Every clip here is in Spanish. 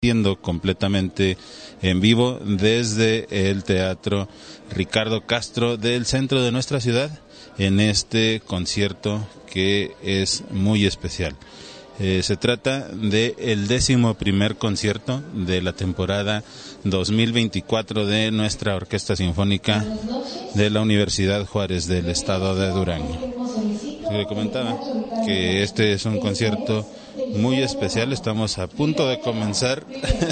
Siendo completamente en vivo desde el Teatro Ricardo Castro del centro de nuestra ciudad en este concierto que es muy especial. Se trata del 11º concierto de la temporada 2024 de nuestra Orquesta Sinfónica de la Universidad Juárez del Estado de Durango. Se comentaba que este es un concierto muy especial. Estamos a punto de comenzar.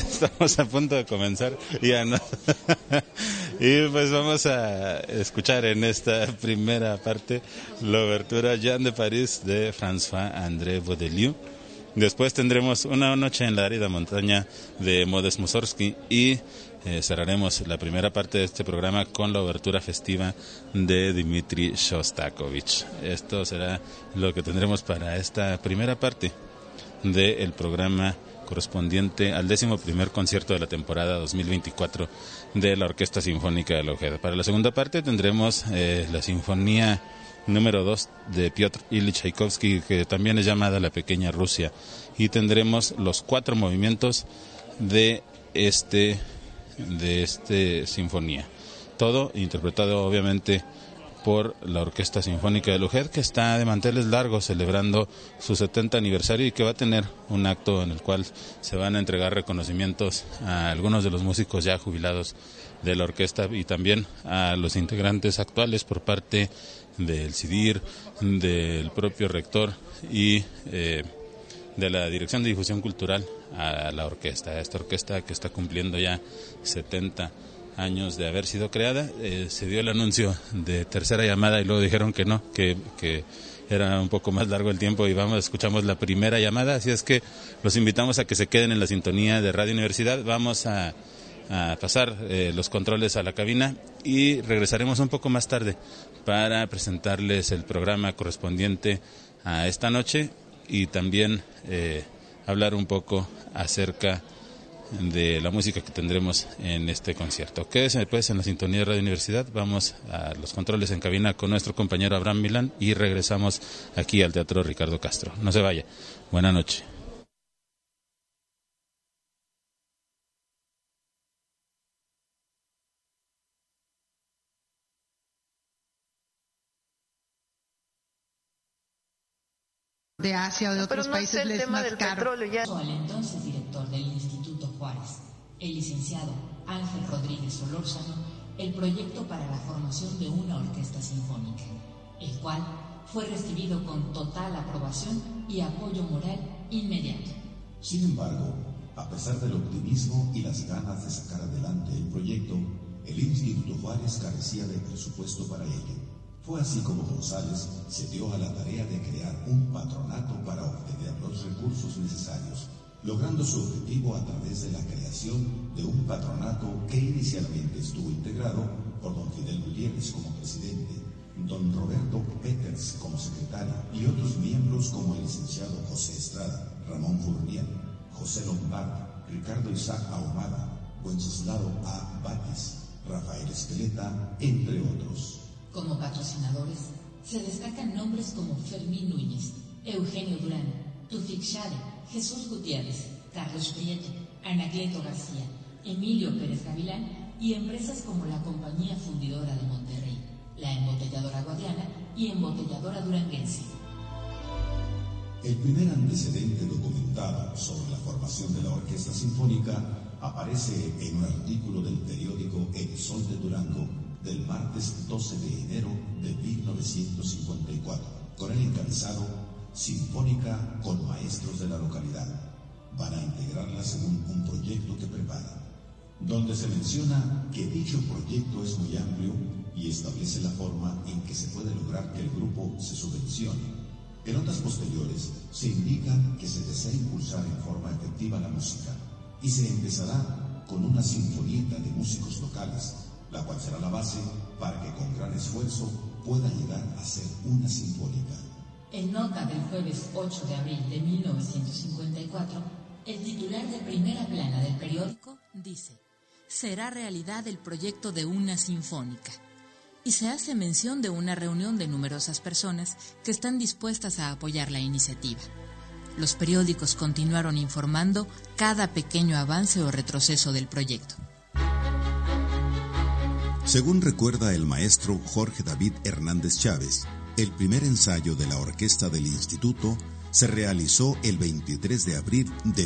Ya no. Y pues vamos a escuchar en esta primera parte la obertura Jean de París de François-André Bourdaloue. Después tendremos Una noche en la árida montaña de Modest Mussorgsky y cerraremos la primera parte de este programa con la obertura festiva de Dmitri Shostakovich. Esto será lo que tendremos para esta primera parte del programa correspondiente al 11º concierto de la temporada 2024 de la Orquesta Sinfónica de la UJED. Para la segunda parte tendremos la Sinfonía número 2 de Piotr Ilich Tchaikovsky, que también es llamada La Pequeña Rusia, y tendremos los 4 movimientos de este sinfonía, todo interpretado obviamente por la Orquesta Sinfónica de la UJED, que está de manteles largos celebrando su 70 aniversario y que va a tener un acto en el cual se van a entregar reconocimientos a algunos de los músicos ya jubilados de la orquesta y también a los integrantes actuales por parte del CIDIR, del propio rector y de la Dirección de Difusión Cultural a la orquesta, a esta orquesta que está cumpliendo ya 70 años de haber sido creada. Se dio el anuncio de tercera llamada y luego dijeron que no, que era un poco más largo el tiempo y escuchamos la primera llamada, así es que los invitamos a que se queden en la sintonía de Radio Universidad. Vamos a pasar los controles a la cabina y regresaremos un poco más tarde para presentarles el programa correspondiente a esta noche y también hablar un poco acerca de la música que tendremos en este concierto. Quédese pues en la sintonía de Radio Universidad. Vamos a los controles en cabina con nuestro compañero Abraham Milán y regresamos aquí al Teatro Ricardo Castro. No se vaya. Buenas noches. De Asia o de otros países les es más caro. Al entonces director del Instituto Juárez, el licenciado Ángel Rodríguez Solórzano, el proyecto para la formación de una orquesta sinfónica, el cual fue recibido con total aprobación y apoyo moral inmediato. Sin embargo, a pesar del optimismo y las ganas de sacar adelante el proyecto, el Instituto Juárez carecía de presupuesto para ello. Fue así como González se dio a la tarea de crear un patronato para obtener los recursos necesarios, logrando su objetivo a través de la creación de un patronato que inicialmente estuvo integrado por don Fidel Gutiérrez como presidente, don Roberto Peters como secretario y otros miembros como el licenciado José Estrada, Ramón Furriel, José Lombard, Ricardo Isaac Ahumada, Wenceslao A. Batis, Rafael Espeleta, entre otros. Como patrocinadores se destacan nombres como Fermín Núñez, Eugenio Durán, Tufik Shade, Jesús Gutiérrez, Carlos Prieto, Anacleto García, Emilio Pérez Gavilán y empresas como la Compañía Fundidora de Monterrey, la Embotelladora Guadiana y Embotelladora Duranguense. El primer antecedente documentado sobre la formación de la Orquesta Sinfónica aparece en un artículo del periódico El Sol de Durango del martes 12 de enero de 1954, con el encabezado Sinfónica con maestros de la localidad. Van a integrarla según un proyecto que prepara, donde se menciona que dicho proyecto es muy amplio y establece la forma en que se puede lograr que el grupo se subvencione. En notas posteriores se indica que se desea impulsar en forma efectiva la música y se empezará con una sinfonieta de músicos locales, la cual será la base para que con gran esfuerzo pueda llegar a ser una sinfónica. En nota del jueves 8 de abril de 1954, el titular de primera plana del periódico dice: será realidad el proyecto de una sinfónica. Y se hace mención de una reunión de numerosas personas que están dispuestas a apoyar la iniciativa. los periódicos continuaron informando cada pequeño avance o retroceso del proyecto. Según recuerda el maestro Jorge David Hernández Chávez, el primer ensayo de la orquesta del instituto se realizó el 23 de abril de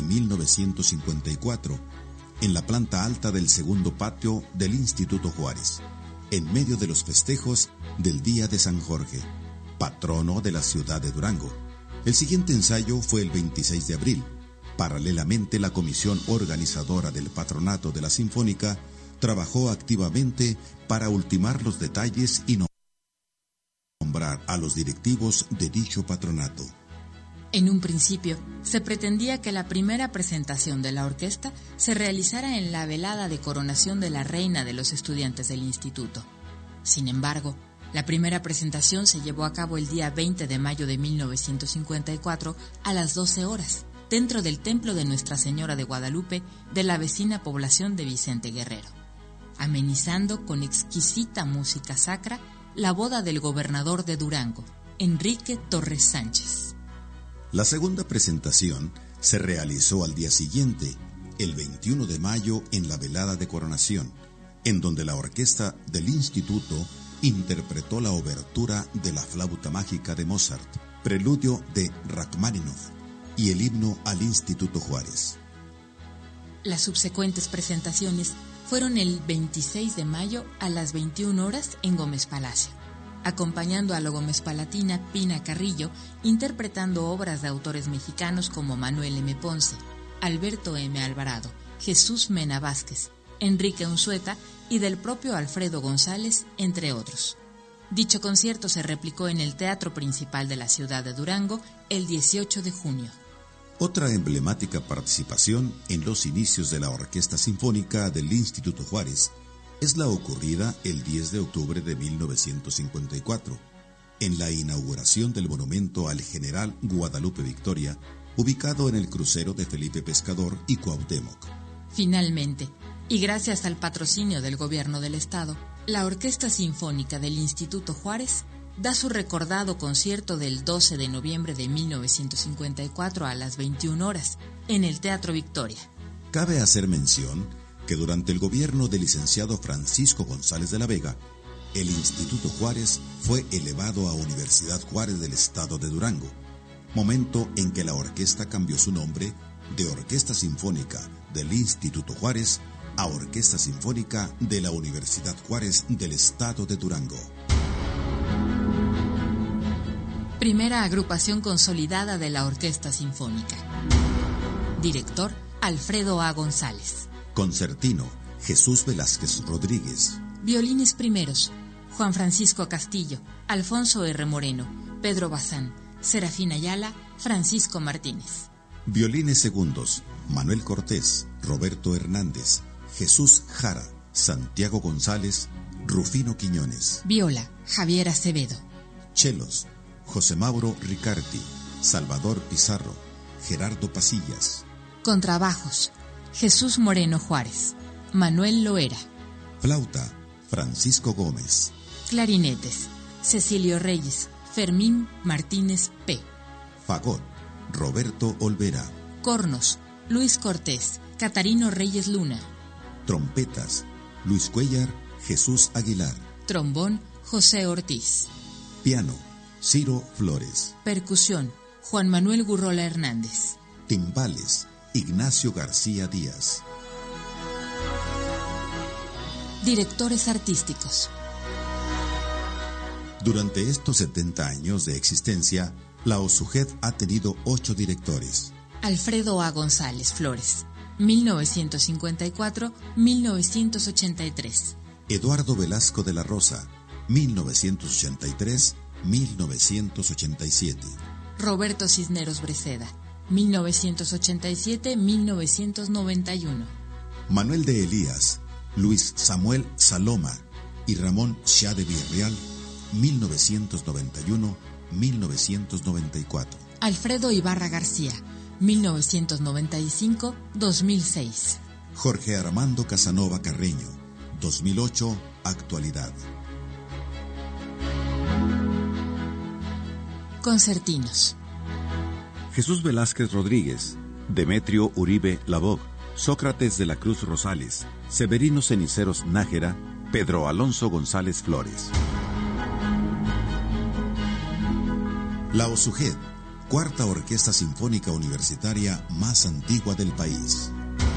1954 en la planta alta del segundo patio del Instituto Juárez, en medio de los festejos del Día de San Jorge, patrono de la ciudad de Durango. El siguiente ensayo fue el 26 de abril. Paralelamente, la comisión organizadora del patronato de la Sinfónica trabajó activamente para ultimar los detalles y nombrar a los directivos de dicho patronato. En un principio, se pretendía que la primera presentación de la orquesta se realizara en la velada de coronación de la reina de los estudiantes del instituto. Sin embargo, la primera presentación se llevó a cabo el día 20 de mayo de 1954 a las 12 horas, dentro del templo de Nuestra Señora de Guadalupe de la vecina población de Vicente Guerrero, amenizando con exquisita música sacra la boda del gobernador de Durango, Enrique Torres Sánchez. La segunda presentación se realizó al día siguiente, el 21 de mayo, en la velada de coronación, en donde la orquesta del instituto interpretó la obertura de la flauta mágica de Mozart, preludio de Rachmaninoff y el himno al Instituto Juárez. Las subsecuentes presentaciones fueron el 26 de mayo a las 21 horas en Gómez Palacio, acompañando a la Gómez Palatina Pina Carrillo, interpretando obras de autores mexicanos como Manuel M. Ponce, Alberto M. Alvarado, Jesús Mena Vázquez, Enrique Unzueta y del propio Alfredo González, entre otros. Dicho concierto se replicó en el Teatro Principal de la ciudad de Durango el 18 de junio. Otra emblemática participación en los inicios de la Orquesta Sinfónica del Instituto Juárez es la ocurrida el 10 de octubre de 1954, en la inauguración del monumento al general Guadalupe Victoria, ubicado en el crucero de Felipe Pescador y Cuauhtémoc. Finalmente, y gracias al patrocinio del gobierno del estado, la Orquesta Sinfónica del Instituto Juárez da su recordado concierto del 12 de noviembre de 1954 a las 21 horas en el Teatro Victoria. Cabe hacer mención que durante el gobierno del licenciado Francisco González de la Vega, el Instituto Juárez fue elevado a Universidad Juárez del estado de Durango, momento en que la orquesta cambió su nombre de Orquesta Sinfónica del Instituto Juárez a Orquesta Sinfónica de la Universidad Juárez del estado de Durango. Primera agrupación consolidada de la Orquesta Sinfónica. Director, Alfredo A. González. Concertino, Jesús Velázquez Rodríguez. Violines primeros, Juan Francisco Castillo, Alfonso R. Moreno, Pedro Bazán, Serafín Ayala, Francisco Martínez. Violines segundos, Manuel Cortés, Roberto Hernández, Jesús Jara, Santiago González, Rufino Quiñones. Viola, Javier Acevedo. Chelos, José Mauro Ricarti, Salvador Pizarro, Gerardo Pasillas. Contrabajos, Jesús Moreno Juárez, Manuel Loera. Flauta, Francisco Gómez. Clarinetes, Cecilio Reyes, Fermín Martínez P. Fagot, Roberto Olvera. Cornos, Luis Cortés, Catarino Reyes Luna. Trompetas, Luis Cuellar, Jesús Aguilar. Trombón, José Ortiz. Piano, Ciro Flores. Percusión, Juan Manuel Gurrola Hernández. Timbales, Ignacio García Díaz. Directores artísticos. Durante estos 70 años de existencia, la OSUGED ha tenido 8 directores. Alfredo A. González Flores, 1954-1983. Eduardo Velasco de la Rosa, 1983-1987. Roberto Cisneros Breceda, 1987-1991. Manuel de Elías, Luis Samuel Saloma y Ramón Shah de Villarreal, 1991-1994. Alfredo Ibarra García, 1995-2006. Jorge Armando Casanova Carreño, 2008, actualidad. Concertinos. Jesús Velázquez Rodríguez, Demetrio Uribe Labov, Sócrates de la Cruz Rosales, Severino Ceniceros Nájera, Pedro Alonso González Flores. La OSUGED, cuarta orquesta sinfónica universitaria más antigua del país.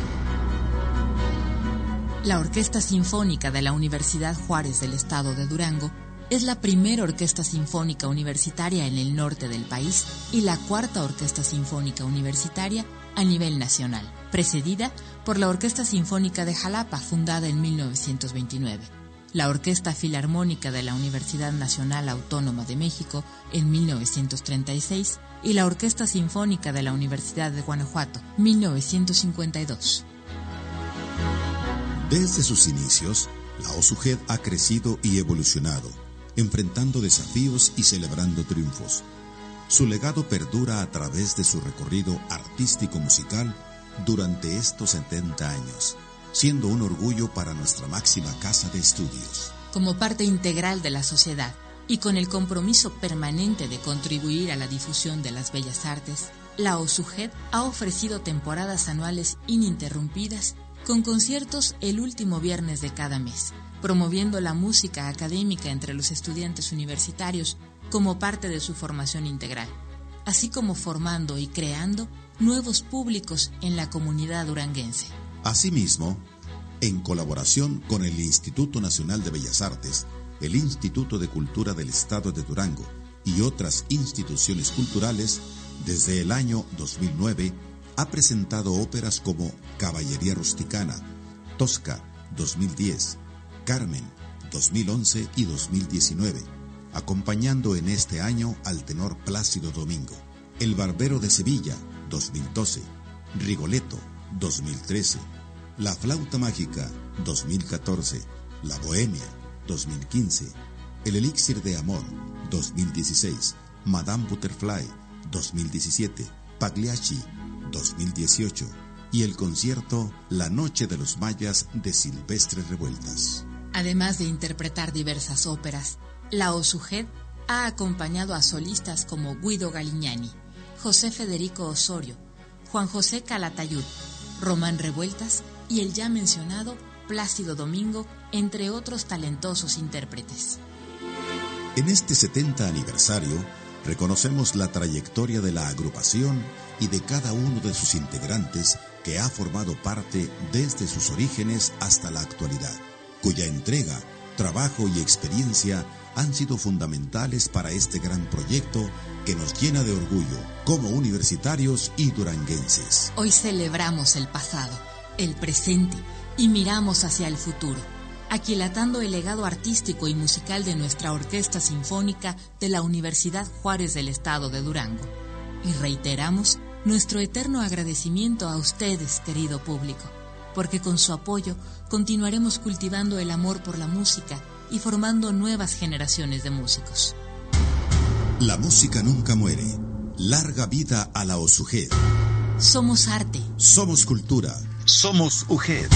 La Orquesta Sinfónica de la Universidad Juárez del Estado de Durango es la primera orquesta sinfónica universitaria en el norte del país y la cuarta orquesta sinfónica universitaria a nivel nacional, precedida por la Orquesta Sinfónica de Jalapa, fundada en 1929, la Orquesta Filarmónica de la Universidad Nacional Autónoma de México en 1936 y la Orquesta Sinfónica de la Universidad de Guanajuato, 1952. Desde sus inicios, la OSUGED ha crecido y evolucionado, enfrentando desafíos y celebrando triunfos. Su legado perdura a través de su recorrido artístico-musical durante estos 70 años, siendo un orgullo para nuestra máxima casa de estudios. Como parte integral de la sociedad y con el compromiso permanente de contribuir a la difusión de las bellas artes, la OSUGED ha ofrecido temporadas anuales ininterrumpidas con conciertos el último viernes de cada mes, promoviendo la música académica entre los estudiantes universitarios como parte de su formación integral, así como formando y creando nuevos públicos en la comunidad duranguense. Asimismo, en colaboración con el Instituto Nacional de Bellas Artes, el Instituto de Cultura del Estado de Durango y otras instituciones culturales, desde el año 2009 ha presentado óperas como Caballería Rusticana, Tosca, 2010, Carmen, 2011 y 2019, acompañando en este año al tenor Plácido Domingo, El Barbero de Sevilla, 2012, Rigoletto, 2013, La Flauta Mágica, 2014, La Bohemia, 2015, El Elixir de Amor, 2016, Madame Butterfly, 2017, Pagliacci, 2018, y el concierto La Noche de los Mayas de Silvestre Revueltas. Además de interpretar diversas óperas, la OSUGED ha acompañado a solistas como Guido Galignani, José Federico Osorio, Juan José Calatayud, Román Revueltas y el ya mencionado Plácido Domingo, entre otros talentosos intérpretes. En este 70 aniversario, reconocemos la trayectoria de la agrupación y de cada uno de sus integrantes que ha formado parte desde sus orígenes hasta la actualidad, cuya entrega, trabajo y experiencia han sido fundamentales para este gran proyecto que nos llena de orgullo como universitarios y duranguenses. Hoy celebramos el pasado, el presente y miramos hacia el futuro, aquilatando el legado artístico y musical de nuestra Orquesta Sinfónica de la Universidad Juárez del Estado de Durango. Y reiteramos nuestro eterno agradecimiento a ustedes, querido público, porque con su apoyo continuaremos cultivando el amor por la música y formando nuevas generaciones de músicos. La música nunca muere. Larga vida a la OSUGED. Somos arte. Somos cultura. Somos UGED.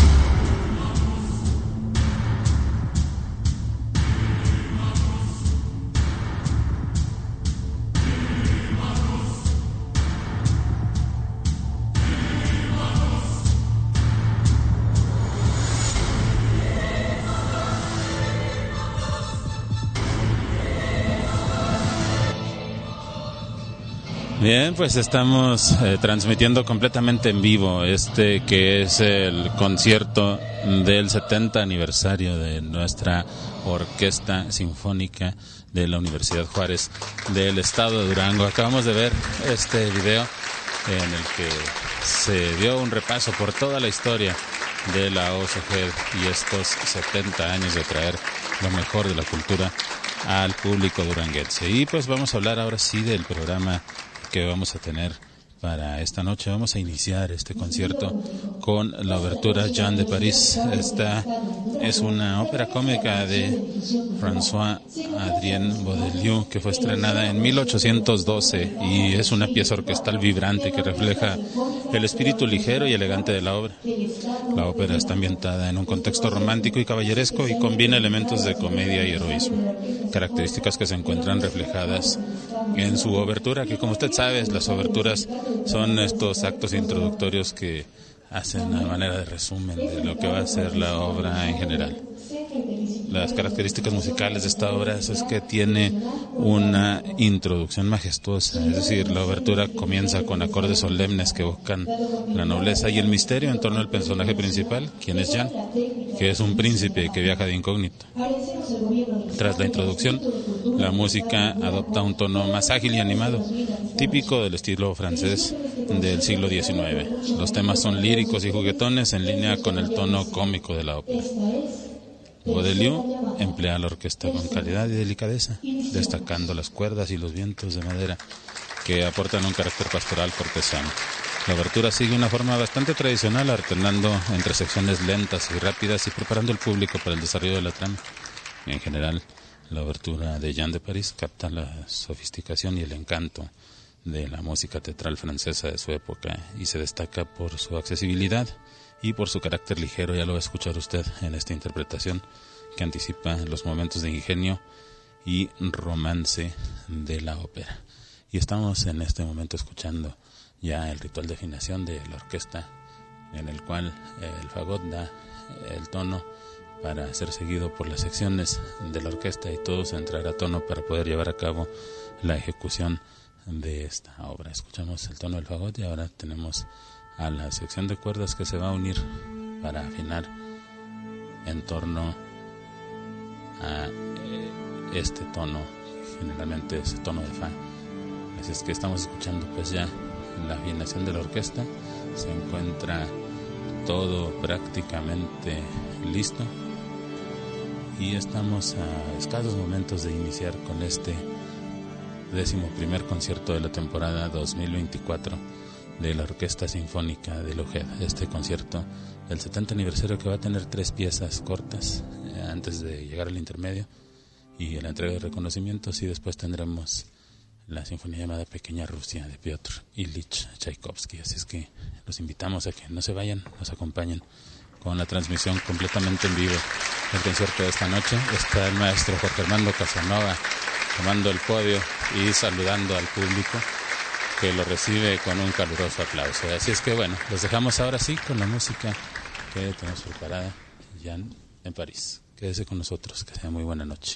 Bien, pues estamos transmitiendo completamente en vivo que es el concierto del 70 aniversario de nuestra Orquesta Sinfónica de la Universidad Juárez del Estado de Durango. Acabamos de ver este video en el que se dio un repaso por toda la historia de la OSUGED y estos 70 años de traer lo mejor de la cultura al público duranguense. Y pues vamos a hablar ahora sí del programa que vamos a tener para esta noche. Vamos a iniciar este concierto con la obertura Jean de París. Esta es una ópera cómica de François-Adrien Bodeliu que fue estrenada en 1812 y es una pieza orquestal vibrante que refleja el espíritu ligero y elegante de la obra. La ópera está ambientada en un contexto romántico y caballeresco y combina elementos de comedia y heroísmo, características que se encuentran reflejadas en su obertura, que como usted sabe, las oberturas son estos actos introductorios que hacen a manera de resumen de lo que va a ser la obra en general. Las características musicales de esta obra es que tiene una introducción majestuosa, es decir, la obertura comienza con acordes solemnes que evocan la nobleza y el misterio en torno al personaje principal, quien es Jan, que es un príncipe que viaja de incógnito. Tras la introducción, la música adopta un tono más ágil y animado, típico del estilo francés del siglo XIX. Los temas son líricos y juguetones en línea con el tono cómico de la ópera. Boieldieu emplea la orquesta con calidad y delicadeza, destacando las cuerdas y los vientos de madera que aportan un carácter pastoral cortesano. La obertura sigue una forma bastante tradicional, alternando entre secciones lentas y rápidas y preparando al público para el desarrollo de la trama. En general, la obertura de Jan de París capta la sofisticación y el encanto de la música teatral francesa de su época y se destaca por su accesibilidad y por su carácter ligero. Ya lo va a escuchar usted en esta interpretación que anticipa los momentos de ingenio y romance de la ópera. Y estamos en este momento escuchando ya el ritual de afinación de la orquesta, en el cual el fagot da el tono para ser seguido por las secciones de la orquesta y todos entrar a tono para poder llevar a cabo la ejecución de esta obra. Escuchamos el tono del fagot y ahora tenemos a la sección de cuerdas que se va a unir para afinar en torno a este tono, generalmente es el tono de fa. Así es que estamos escuchando pues ya la afinación de la orquesta. Se encuentra todo prácticamente listo y estamos a escasos momentos de iniciar con este 11º concierto de la temporada 2024 de la Orquesta Sinfónica de Loughead. Este concierto del 70 aniversario que va a tener 3 piezas cortas antes de llegar al intermedio y la entrega de reconocimientos, y después tendremos la sinfonía llamada Pequeña Rusia de Piotr Ilich Tchaikovsky. Así es que los invitamos a que no se vayan, nos acompañen con la transmisión completamente en vivo del concierto de esta noche. Está el maestro Jorge Armando Casanova tomando el podio y saludando al público, que lo recibe con un caluroso aplauso. Así es que bueno, los dejamos ahora sí con la música que tenemos preparada, Jan en París. Quédese con nosotros, que sea muy buena noche.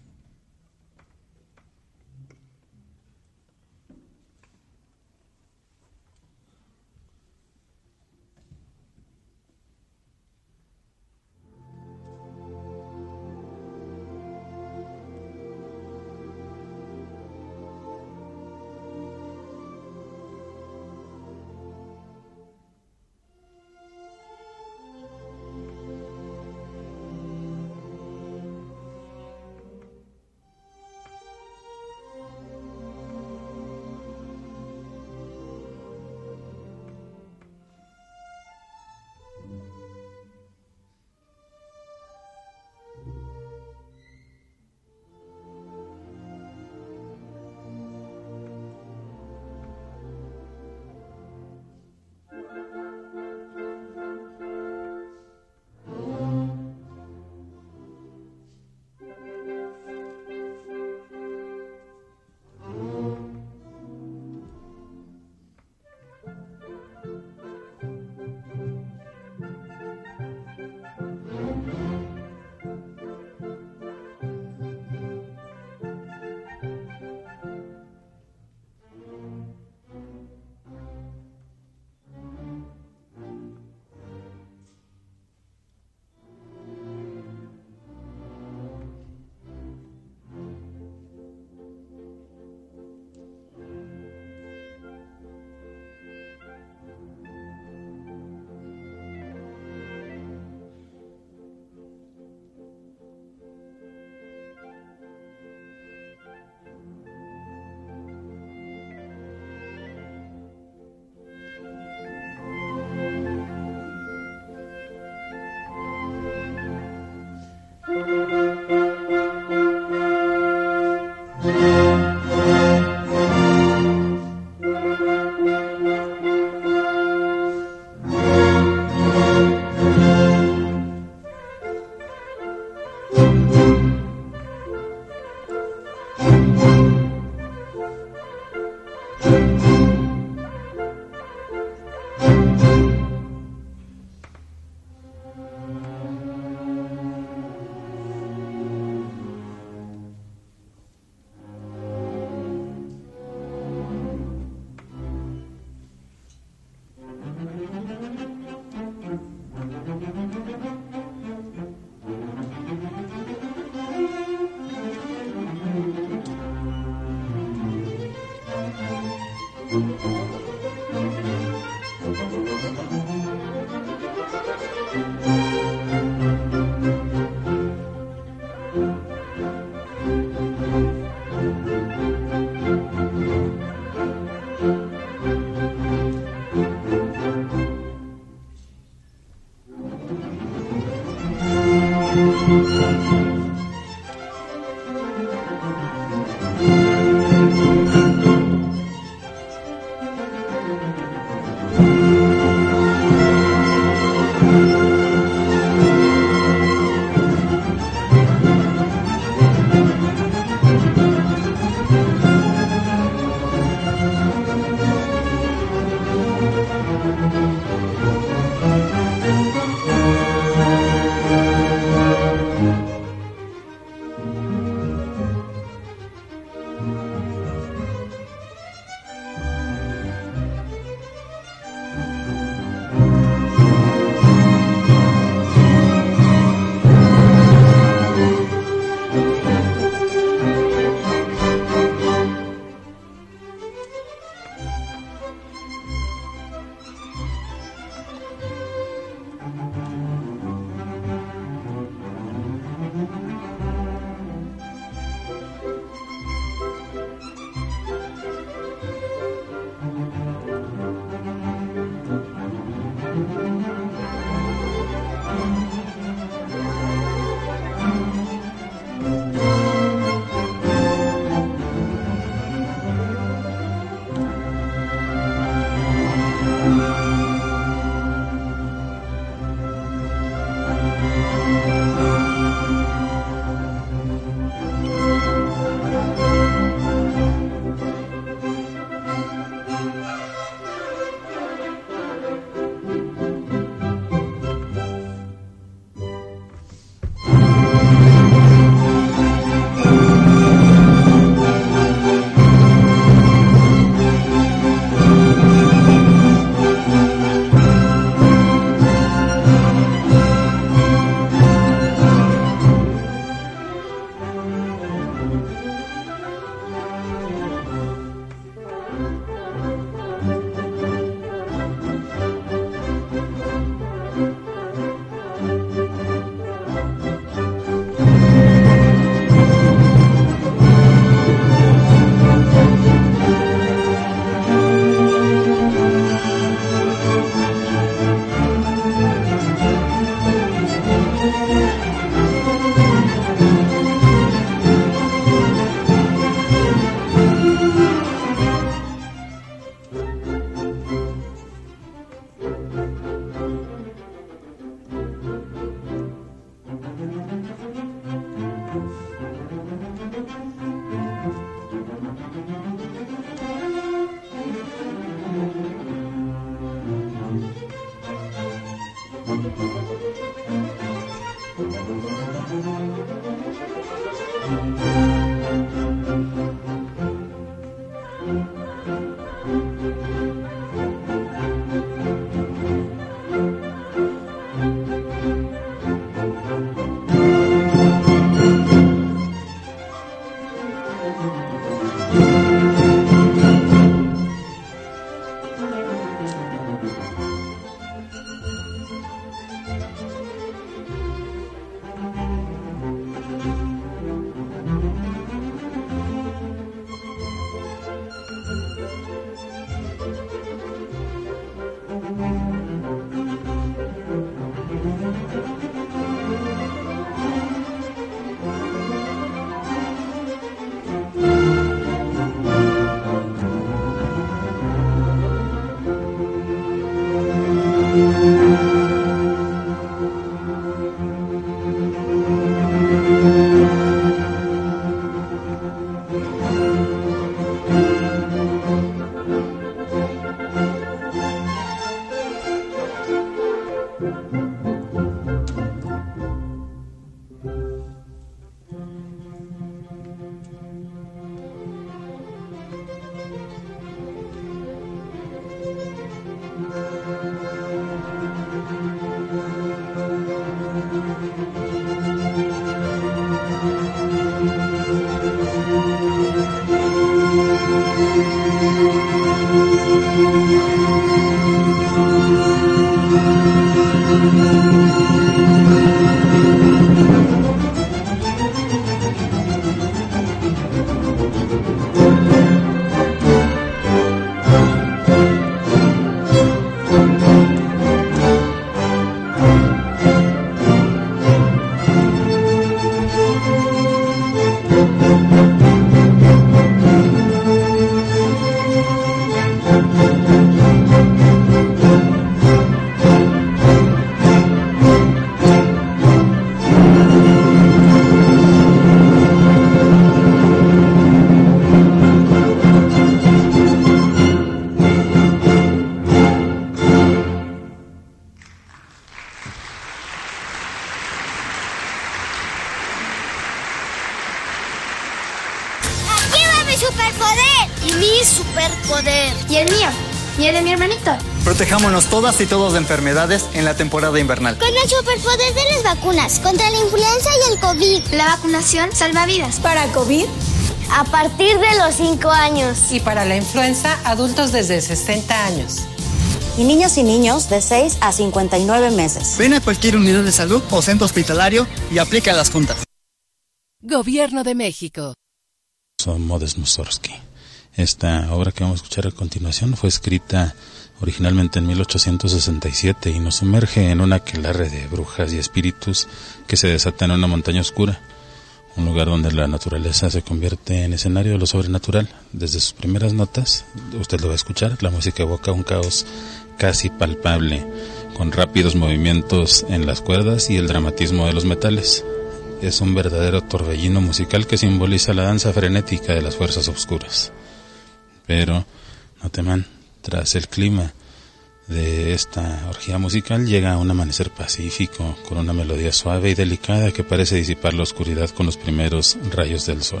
superpoder! Y mi superpoder. Y el mío. Y el de mi hermanito. Protejámonos todas y todos de enfermedades en la temporada invernal. Con el superpoder de las vacunas contra la influenza y el COVID. La vacunación salva vidas. Para COVID, a partir de los 5 años. Y para la influenza, adultos desde 60 años. Y niños de 6 a 59 meses. Ven a cualquier unidad de salud o centro hospitalario y aplica las juntas. Gobierno de México. Modest Mussorgsky. Esta obra que vamos a escuchar a continuación fue escrita originalmente en 1867 y nos sumerge en un aquelarre de brujas y espíritus que se desata en una montaña oscura, un lugar donde la naturaleza se convierte en escenario de lo sobrenatural. Desde sus primeras notas, usted lo va a escuchar, la música evoca un caos casi palpable, con rápidos movimientos en las cuerdas y el dramatismo de los metales. Es un verdadero torbellino musical que simboliza la danza frenética de las fuerzas oscuras. Pero, no teman, tras el clima de esta orgía musical llega un amanecer pacífico, con una melodía suave y delicada que parece disipar la oscuridad con los primeros rayos del sol.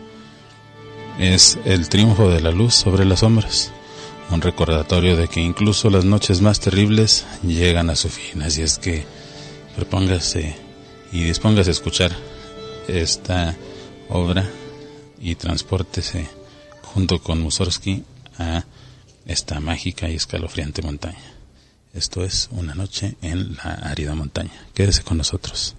Es el triunfo de la luz sobre las sombras, un recordatorio de que incluso las noches más terribles llegan a su fin. Así es que propóngase y dispóngase a escuchar esta obra y transpórtese junto con Mussorgsky a esta mágica y escalofriante montaña. Esto es Una noche en la árida montaña. Quédese con nosotros.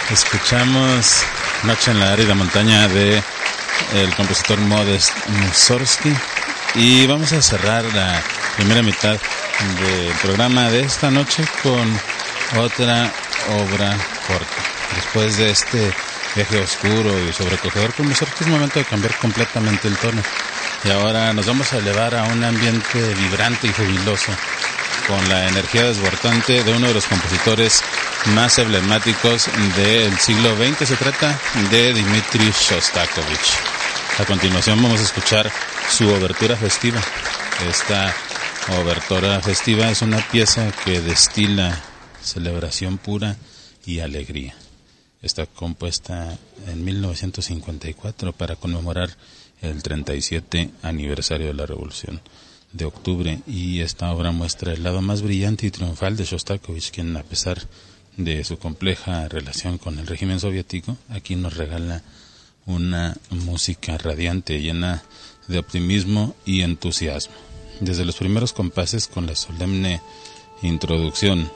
Escuchamos Noche en la árida montaña de el compositor Modest Mussorgsky y vamos a cerrar la primera mitad del programa de esta noche con otra obra corta. Después de este viaje oscuro y sobrecogedor con Mussorgsky, es momento de cambiar completamente el tono. Y ahora nos vamos a elevar a un ambiente vibrante y jubiloso con la energía desbordante de uno de los compositores más emblemáticos del siglo XX. Se trata de Dmitri Shostakovich. A continuación vamos a escuchar su obertura festiva. Esta obertura festiva es una pieza que destila celebración pura y alegría. Está compuesta en 1954 para conmemorar el 37 aniversario de la Revolución de Octubre, y esta obra muestra el lado más brillante y triunfal de Shostakovich, quien, a pesar de su compleja relación con el régimen soviético, aquí nos regala una música radiante, llena de optimismo y entusiasmo. Desde los primeros compases, con la solemne introducción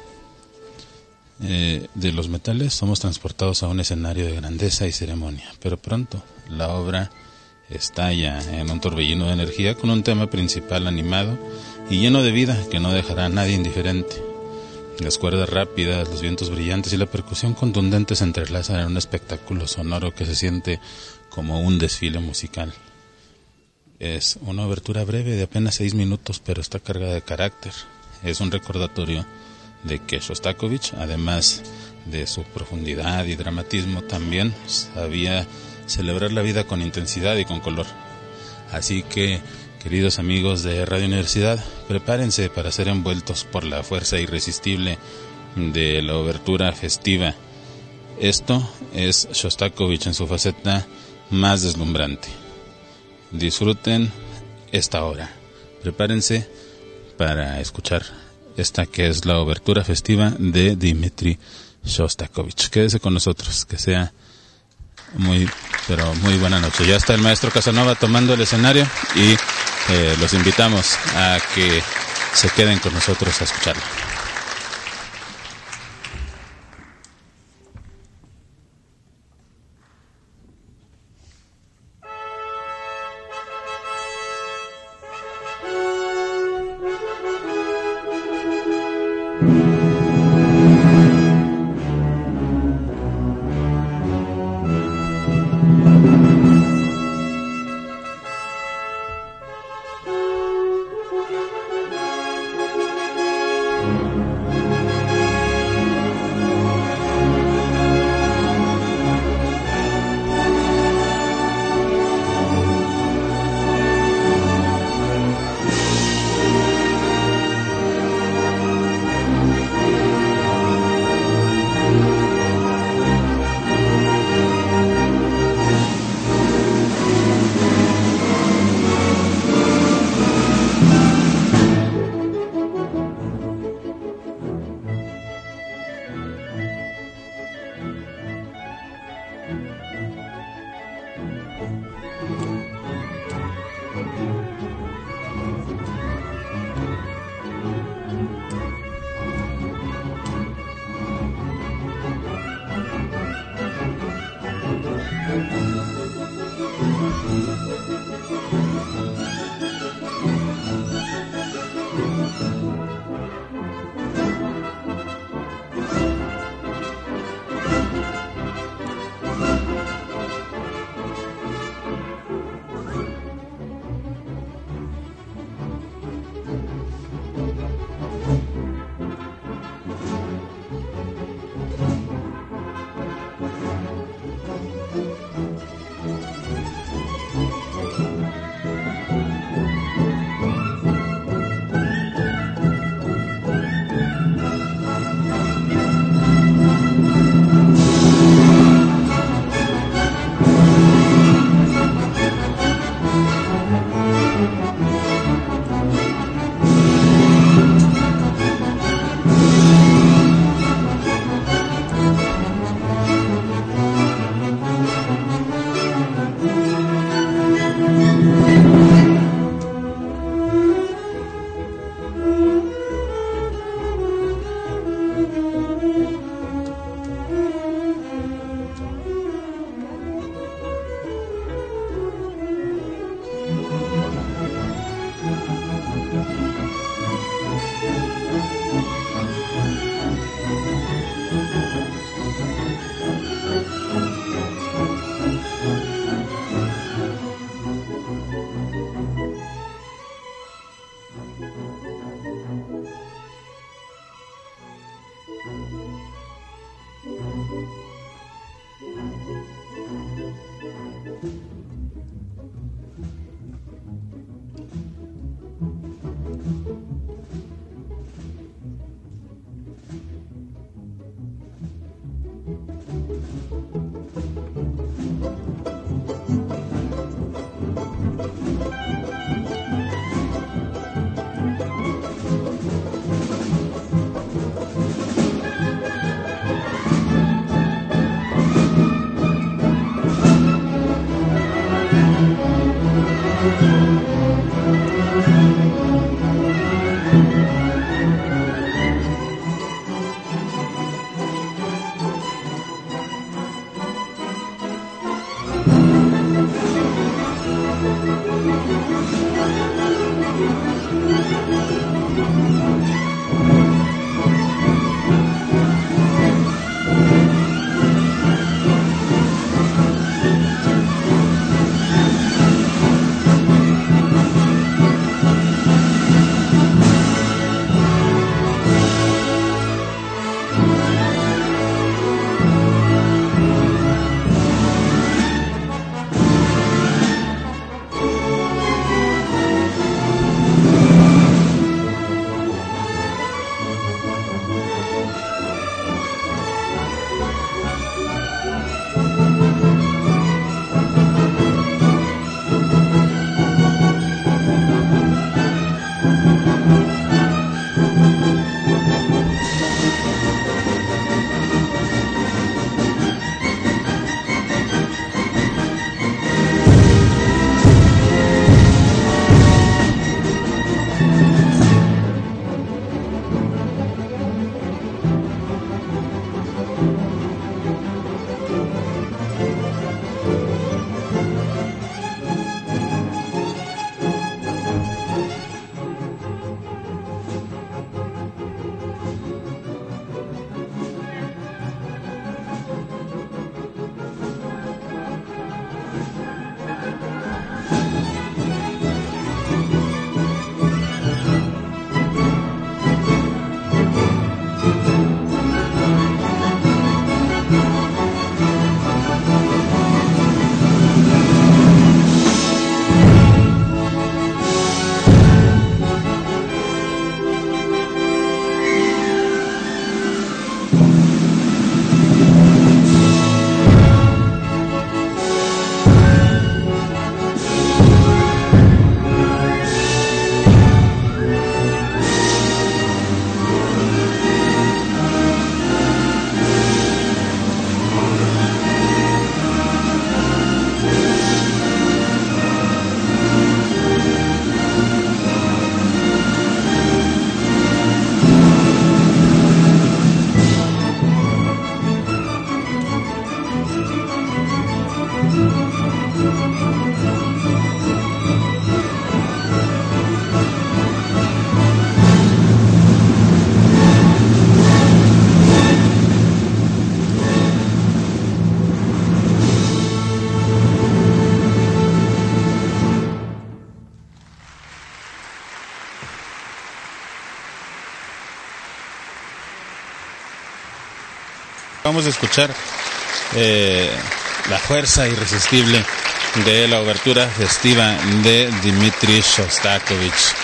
de los metales, somos transportados a un escenario de grandeza y ceremonia, pero pronto la obra estalla en un torbellino de energía con un tema principal animado y lleno de vida que no dejará a nadie indiferente. Las cuerdas rápidas, los vientos brillantes y la percusión contundente se entrelazan en un espectáculo sonoro que se siente como un desfile musical. Es una obertura breve de apenas 6 minutos, pero está cargada de carácter. Es un recordatorio de que Shostakovich, además de su profundidad y dramatismo, también sabía celebrar la vida con intensidad y con color. Así que, queridos amigos de Radio Universidad, prepárense para ser envueltos por la fuerza irresistible de la obertura festiva. Esto es Shostakovich en su faceta más deslumbrante. Disfruten esta obra. Prepárense para escuchar esta que es la obertura festiva de Dmitri Shostakovich. Quédese con nosotros, que sea muy buena noche. Ya está el maestro Casanova tomando el escenario y los invitamos a que se queden con nosotros a escucharlo. Vamos a escuchar la fuerza irresistible de la obertura festiva de Dmitri Shostakovich.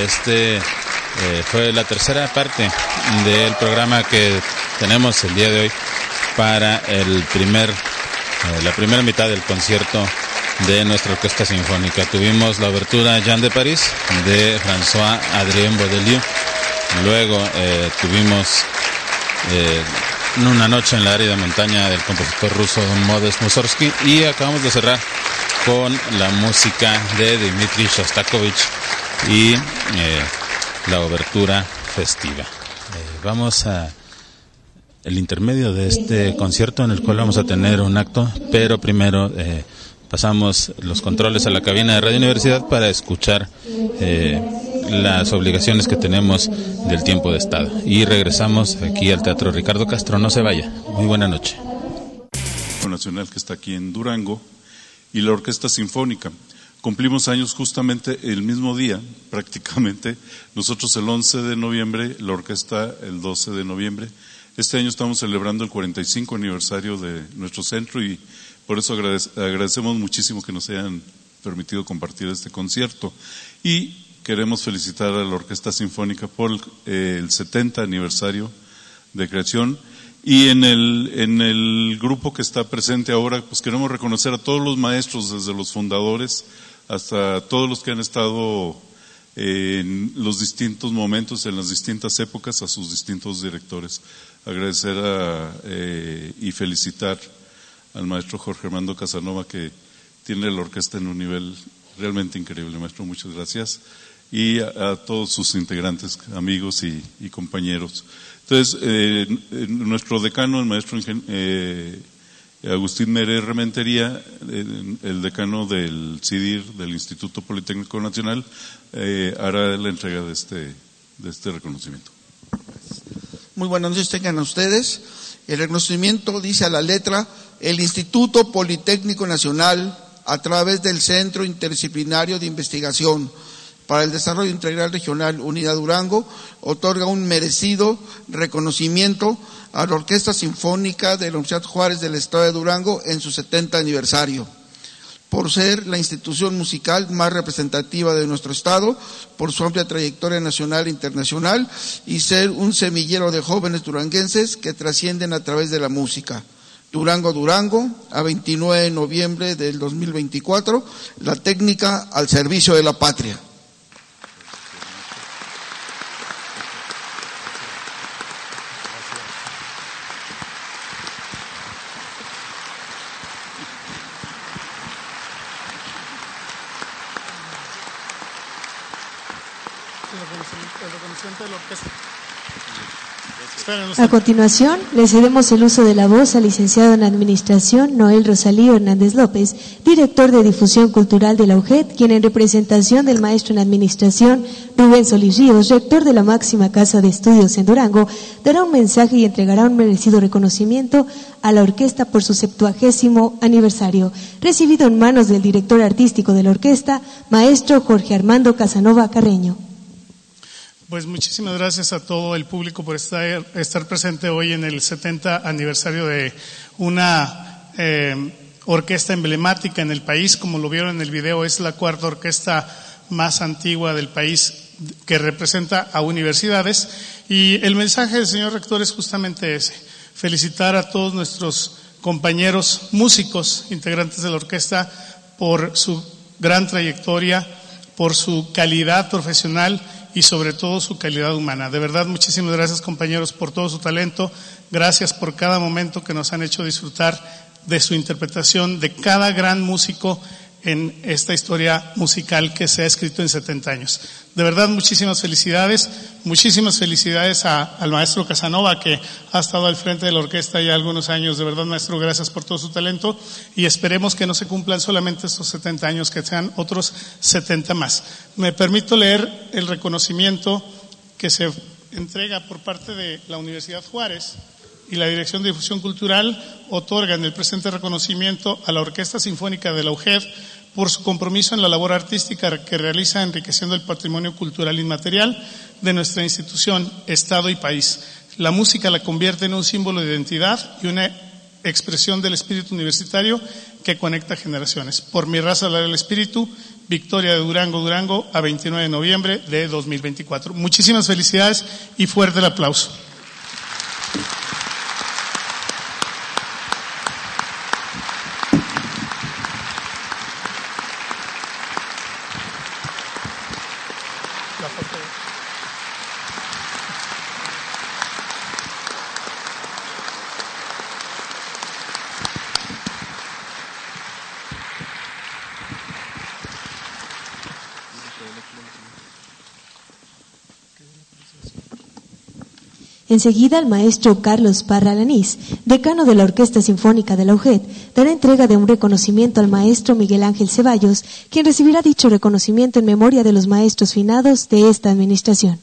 Fue la tercera parte del programa que tenemos el día de hoy para la primera mitad del concierto de nuestra orquesta sinfónica. Tuvimos la obertura Jean de París de François-Adrien Bourdaloue. Luego tuvimos Una noche en la árida montaña del compositor ruso Modest Mussorgsky, y acabamos de cerrar con la música de Dmitri Shostakovich y la obertura festiva. Vamos a el intermedio de este concierto, en el cual vamos a tener un acto, pero primero pasamos los controles a la cabina de Radio Universidad para escuchar las obligaciones que tenemos del tiempo de estado. Y regresamos aquí al Teatro Ricardo Castro. No se vaya. Muy buena noche. Nacional, que está aquí en Durango, y la Orquesta Sinfónica. Cumplimos años justamente el mismo día, prácticamente. Nosotros el 11 de noviembre, la orquesta el 12 de noviembre. Este año estamos celebrando el 45 aniversario de nuestro centro, y por eso agradecemos muchísimo que nos hayan permitido compartir este concierto. Y queremos felicitar a la Orquesta Sinfónica por el 70 aniversario de creación. Y en el grupo que está presente ahora, pues queremos reconocer a todos los maestros, desde los fundadores hasta todos los que han estado en los distintos momentos, en las distintas épocas, a sus distintos directores. Agradecer y felicitar al maestro Jorge Armando Casanova, que tiene la orquesta en un nivel realmente increíble. Maestro, muchas gracias. Y a todos sus integrantes, amigos y compañeros. Entonces, nuestro decano, el maestro Agustín Meré Rementería, el decano del CIDIR, del Instituto Politécnico Nacional, hará la entrega de este reconocimiento. Muy buenas noches tengan ustedes. El reconocimiento dice a la letra: el Instituto Politécnico Nacional, a través del Centro Interdisciplinario de Investigación para el Desarrollo Integral Regional Unidad Durango, otorga un merecido reconocimiento a la Orquesta Sinfónica de la Universidad Juárez del Estado de Durango en su 70 aniversario, por ser la institución musical más representativa de nuestro estado, por su amplia trayectoria nacional e internacional, y ser un semillero de jóvenes duranguenses que trascienden a través de la música. Durango, Durango, a 29 de noviembre del 2024, la técnica al servicio de la patria. A continuación, le cedemos el uso de la voz al licenciado en Administración Noel Rosalío Hernández López, director de Difusión Cultural de la UJED, quien en representación del maestro en Administración Rubén Solís Ríos, rector de la máxima casa de estudios en Durango, dará un mensaje y entregará un merecido reconocimiento a la orquesta por su 70º aniversario, recibido en manos del director artístico de la orquesta, maestro Jorge Armando Casanova Carreño. Pues muchísimas gracias a todo el público por estar presente hoy en el 70 aniversario de una orquesta emblemática en el país. Como lo vieron en el video, es la cuarta orquesta más antigua del país que representa a universidades. Y el mensaje del señor rector es justamente ese: felicitar a todos nuestros compañeros músicos, integrantes de la orquesta, por su gran trayectoria, por su calidad profesional y sobre todo su calidad humana. De verdad, muchísimas gracias, compañeros, por todo su talento. Gracias por cada momento que nos han hecho disfrutar de su interpretación, de cada gran músico en esta historia musical que se ha escrito en 70 años. De verdad, muchísimas felicidades al maestro Casanova, que ha estado al frente de la orquesta ya algunos años. De verdad, maestro, gracias por todo su talento, y esperemos que no se cumplan solamente estos 70 años, que sean otros 70 más. Me permito leer el reconocimiento que se entrega por parte de la Universidad Juárez y la Dirección de Difusión Cultural. Otorgan el presente reconocimiento a la Orquesta Sinfónica de la UJED por su compromiso en la labor artística que realiza, enriqueciendo el patrimonio cultural inmaterial de nuestra institución, Estado y país. La música la convierte en un símbolo de identidad y una expresión del espíritu universitario que conecta generaciones. Por mi raza hablará el espíritu. Victoria de Durango, Durango, a 29 de noviembre de 2024. Muchísimas felicidades y fuerte el aplauso. Enseguida, el maestro Carlos Parra Lanís, decano de la Orquesta Sinfónica de la UJED, dará entrega de un reconocimiento al maestro Miguel Ángel Ceballos, quien recibirá dicho reconocimiento en memoria de los maestros finados de esta administración.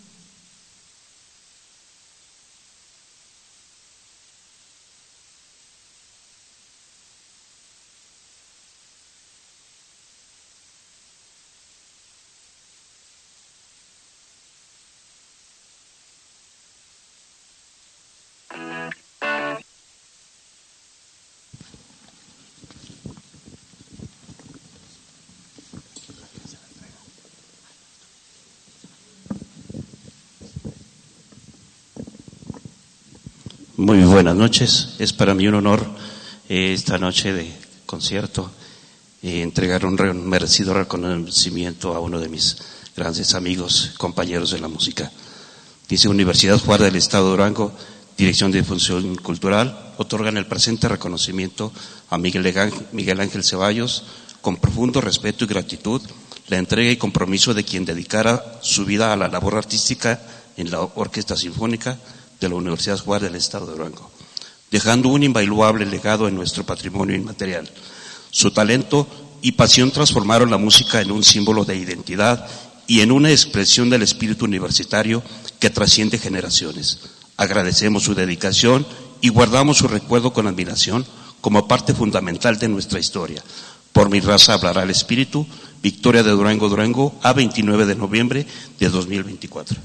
Muy buenas noches. Es para mí un honor esta noche de concierto entregar un merecido reconocimiento a uno de mis grandes amigos, compañeros de la música. Dice: Universidad Juárez del Estado de Durango, Dirección de Difusión Cultural, otorgan el presente reconocimiento a Miguel Ángel Ceballos con profundo respeto y gratitud, la entrega y compromiso de quien dedicara su vida a la labor artística en la Orquesta Sinfónica de la Universidad Juárez del Estado de Durango. dejando un invaluable legado en nuestro patrimonio inmaterial. Su talento y pasión transformaron la música en un símbolo de identidad y en una expresión del espíritu universitario que trasciende generaciones. Agradecemos su dedicación y guardamos su recuerdo con admiración como parte fundamental de nuestra historia. Por mi raza hablará el espíritu. Victoria de Durango, Durango, a 29 de noviembre de 2024.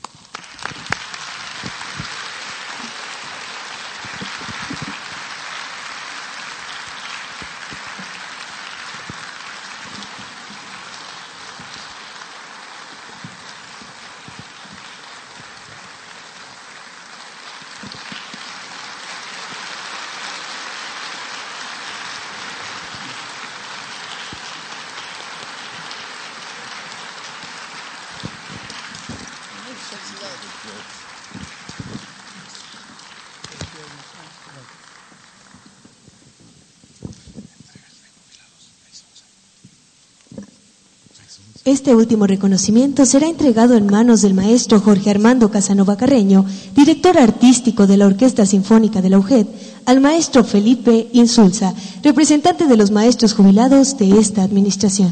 Este último reconocimiento será entregado en manos del maestro Jorge Armando Casanova Carreño, director artístico de la Orquesta Sinfónica de la UGED, al maestro Felipe Insulza, representante de los maestros jubilados de esta administración.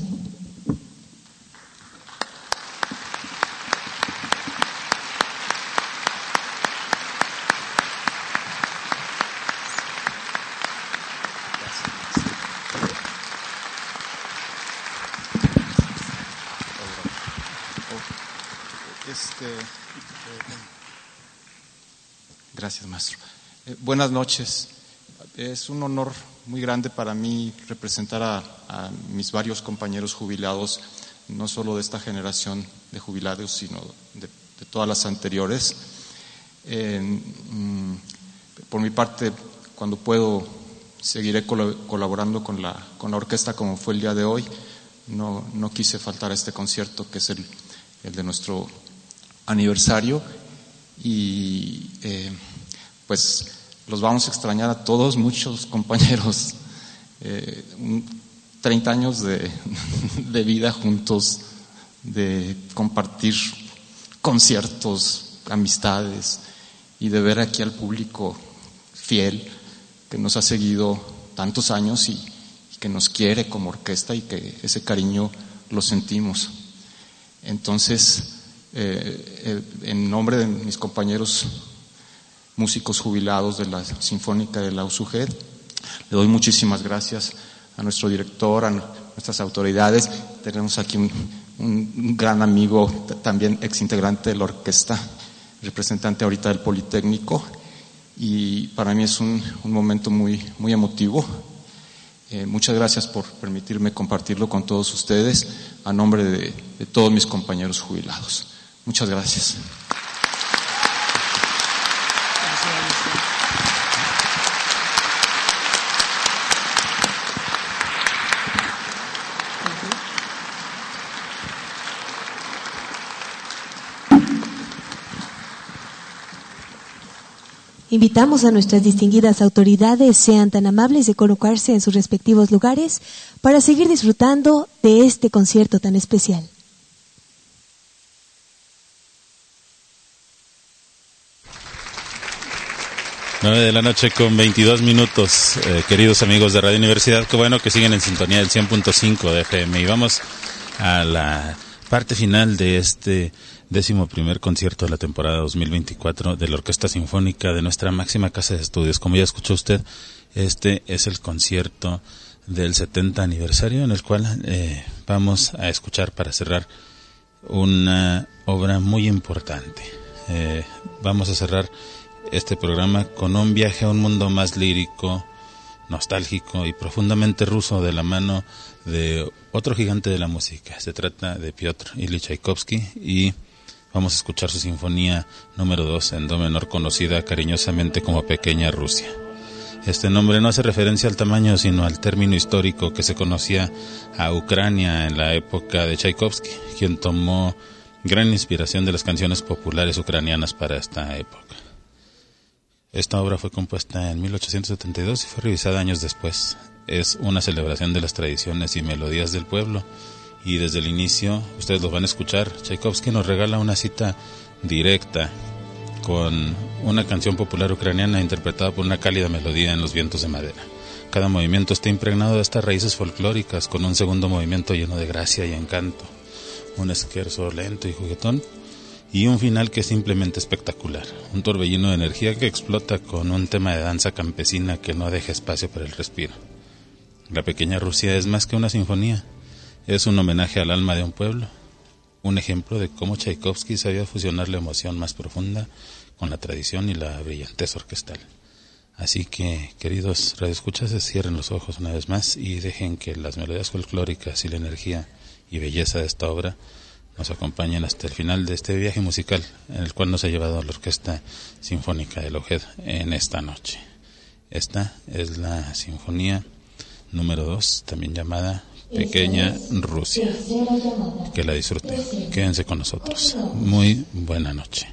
Gracias, maestro. Buenas noches. Es un honor muy grande para mí representar a mis varios compañeros jubilados, no solo de esta generación de jubilados, sino de todas las anteriores. Por mi parte, cuando puedo, seguiré colaborando con la orquesta como fue el día de hoy. No quise faltar a este concierto, que es el de nuestro aniversario, y pues los vamos a extrañar a todos, muchos compañeros, 30 años de vida juntos, de compartir conciertos, amistades, y de ver aquí al público fiel que nos ha seguido tantos años y que nos quiere como orquesta, y que ese cariño lo sentimos. Entonces, en nombre de mis compañeros músicos jubilados de la Sinfónica de la UGED, le doy muchísimas gracias a nuestro director, a nuestras autoridades. Tenemos aquí un gran amigo, también exintegrante de la orquesta, representante ahorita del Politécnico, y para mí es un momento muy, muy emotivo. Muchas gracias por permitirme compartirlo con todos ustedes a nombre de todos mis compañeros jubilados. Muchas gracias. Invitamos a nuestras distinguidas autoridades, sean tan amables de colocarse en sus respectivos lugares para seguir disfrutando de este concierto tan especial. Nueve de la noche con 22 minutos, queridos amigos de Radio Universidad, qué bueno que siguen en sintonía del 100.5 de FM. Y vamos a la parte final de este 11º concierto de la temporada 2024 de la Orquesta Sinfónica de nuestra máxima casa de estudios. Como ya escuchó usted, este es el concierto del 70 aniversario, en el cual vamos a escuchar, para cerrar, una obra muy importante. Vamos a cerrar este programa con un viaje a un mundo más lírico, nostálgico y profundamente ruso, de la mano de otro gigante de la música. Se trata de Piotr Ilich Tchaikovsky, y vamos a escuchar su sinfonía número 2 en do menor, conocida cariñosamente como Pequeña Rusia. Este nombre no hace referencia al tamaño, sino al término histórico que se conocía a Ucrania en la época de Tchaikovsky, quien tomó gran inspiración de las canciones populares ucranianas para esta época. Esta obra fue compuesta en 1872 y fue revisada años después. Es una celebración de las tradiciones y melodías del pueblo, y desde el inicio, ustedes lo van a escuchar, Tchaikovsky nos regala una cita directa con una canción popular ucraniana interpretada por una cálida melodía en los vientos de madera. Cada movimiento está impregnado de estas raíces folclóricas, con un segundo movimiento lleno de gracia y encanto, un scherzo lento y juguetón, y un final que es simplemente espectacular, un torbellino de energía que explota con un tema de danza campesina que no deja espacio para el respiro. La pequeña Rusia es más que una sinfonía, es un homenaje al alma de un pueblo, un ejemplo de cómo Tchaikovsky sabía fusionar la emoción más profunda con la tradición y la brillantez orquestal. Así que, queridos radioescuchas, cierren los ojos una vez más y dejen que las melodías folclóricas y la energía y belleza de esta obra nos acompañen hasta el final de este viaje musical en el cual nos ha llevado la Orquesta Sinfónica de la UGED en esta noche. Esta es la Sinfonía número 2, también llamada Pequeña Rusia. Que la disfruten. Quédense con nosotros. Muy buena noche.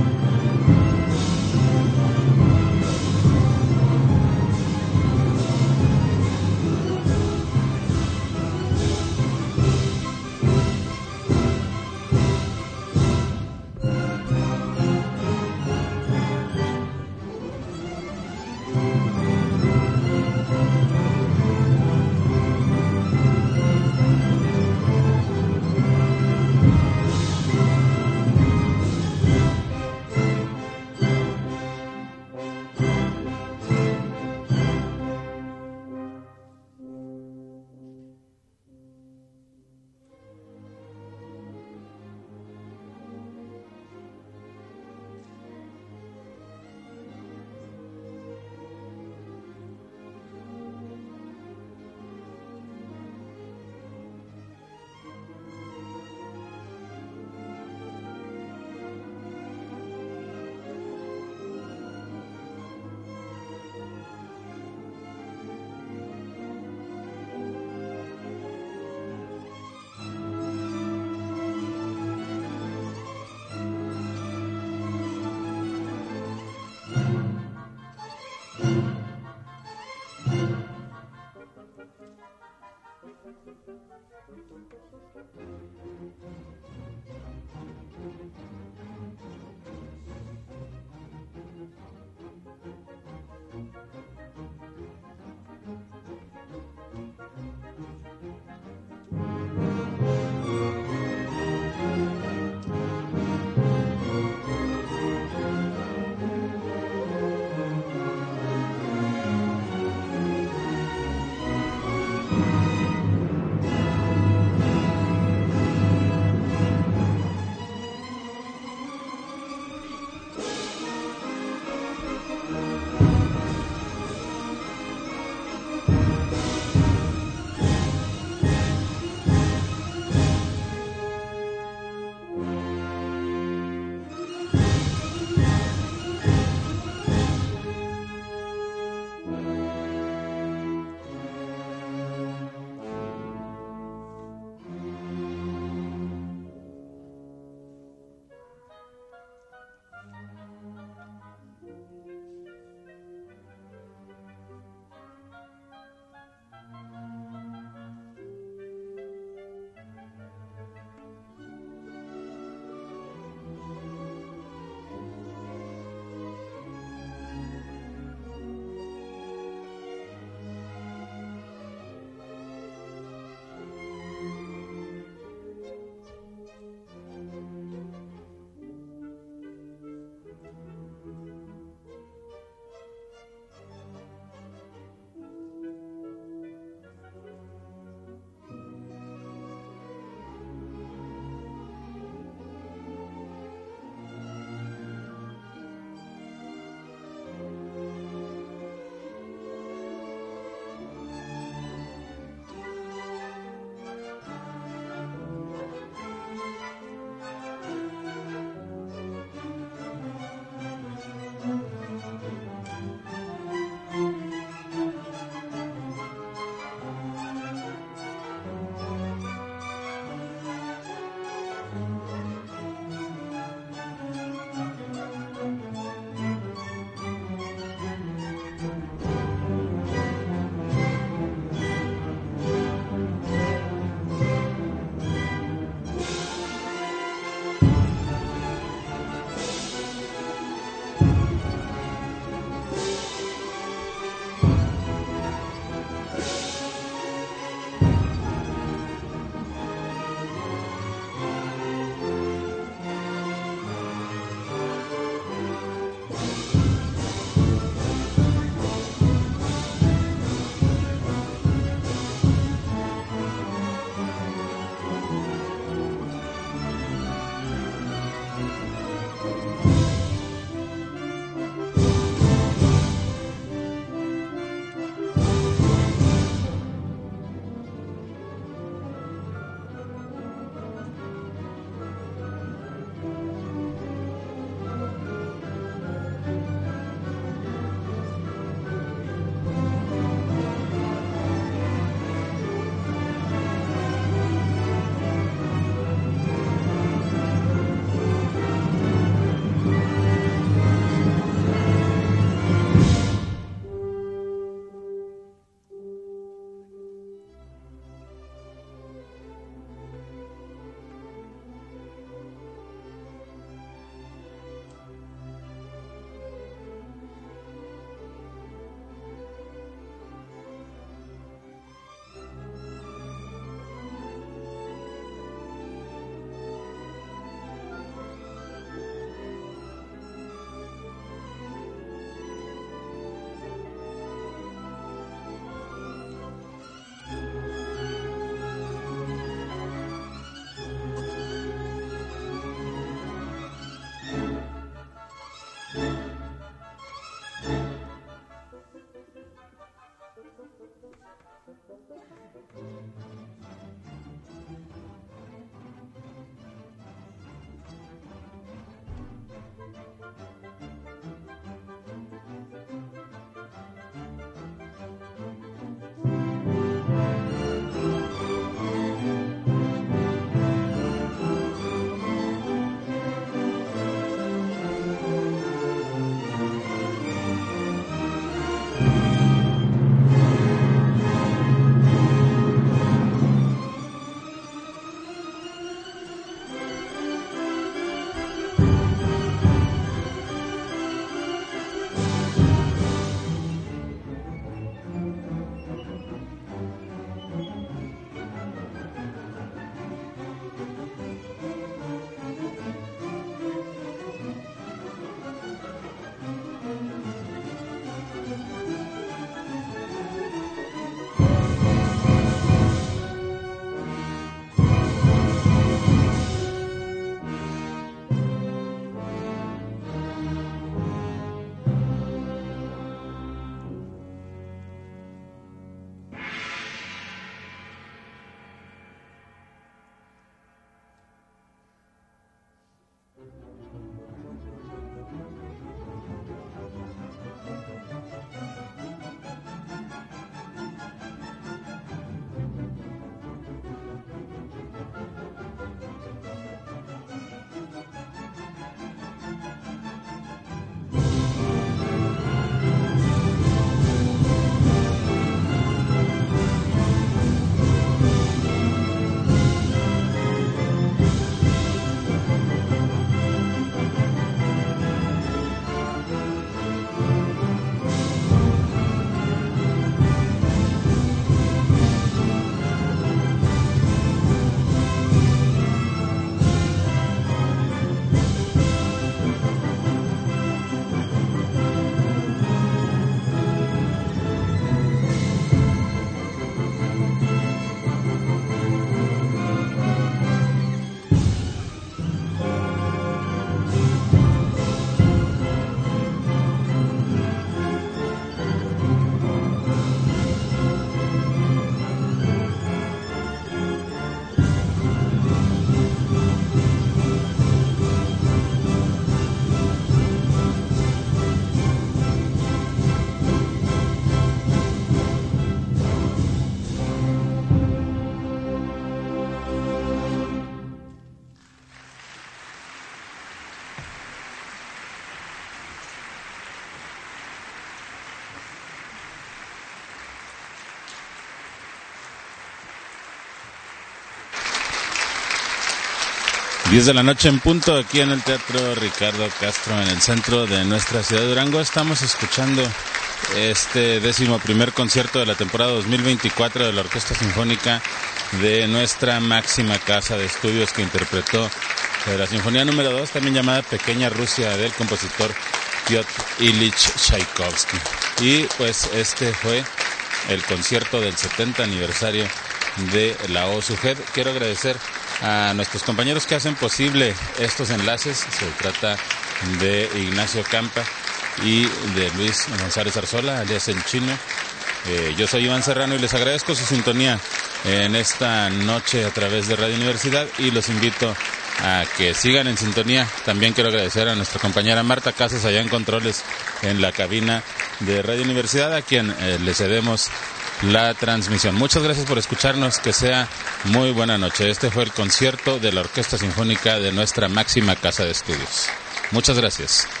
10 de la noche en punto, aquí en el Teatro Ricardo Castro, en el centro de nuestra ciudad de Durango. Estamos escuchando este 11º concierto de la temporada 2024 de la Orquesta Sinfónica de nuestra máxima casa de estudios, que interpretó la Sinfonía número 2, también llamada Pequeña Rusia, del compositor Piotr Ilich Tchaikovsky. Y pues este fue el concierto del 70 aniversario de la OSUGED. Quiero agradecer a nuestros compañeros que hacen posible estos enlaces. Se trata de Ignacio Campa y de Luis González Arzola, alias El Chino. Yo soy Iván Serrano y les agradezco su sintonía en esta noche a través de Radio Universidad, y los invito a que sigan en sintonía. También quiero agradecer a nuestra compañera Marta Casas, allá en controles en la cabina de Radio Universidad, a quien le cedemos la transmisión. Muchas gracias por escucharnos, que sea muy buena noche. Este fue el concierto de la Orquesta Sinfónica de nuestra máxima casa de estudios. Muchas gracias.